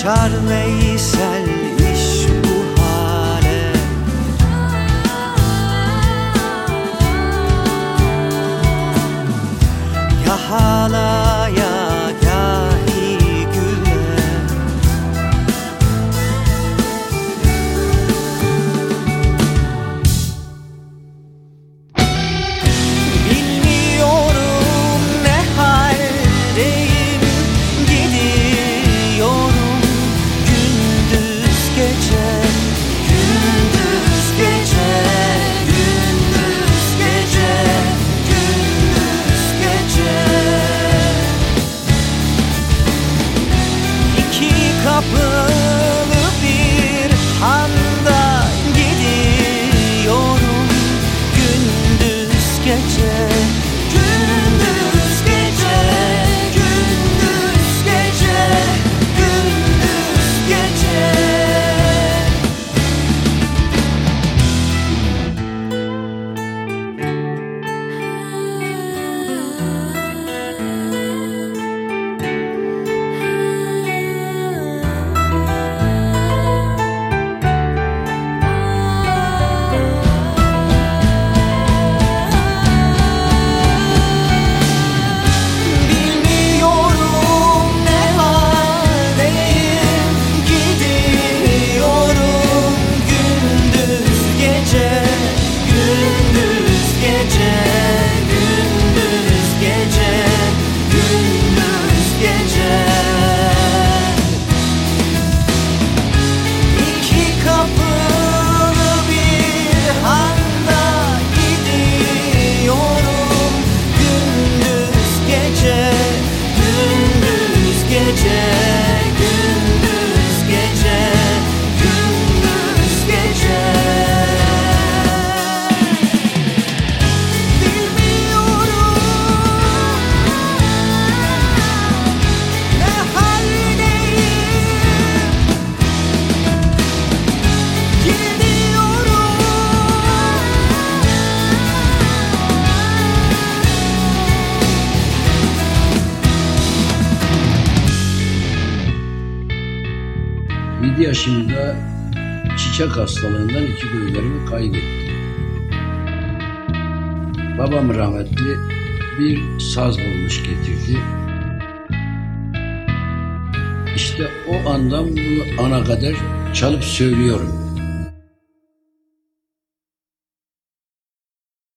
Açar Veysel iş bu hale. Gah ağlaya gahi güle. Bilmiyorum ne haldeyim, gidiyorum gündüz gece, gündüz gece, gündüz gece, gündüz gece. İki kapılı bir handa gidiyorum gündüz gece, gündüz gece, gündüz gece, gündüz gece. Bilmiyorum ne haldeyim, gidiyorum gündüz gece, gündüz gece, gündüz gece, gündüz gece. İki kapılı bir handa gidiyorum gündüz gece, gündüz gece, gündüz gece, gündüz gece. Bilmiyorum ne haldeyim, gidiyorum. Yedi yaşımda çiçek hastalığından iki gözlerimi kaybettim. Babam rahmetli bir saz bulmuş getirdi. İşte o andan bu ana kadar çalıp söylüyorum.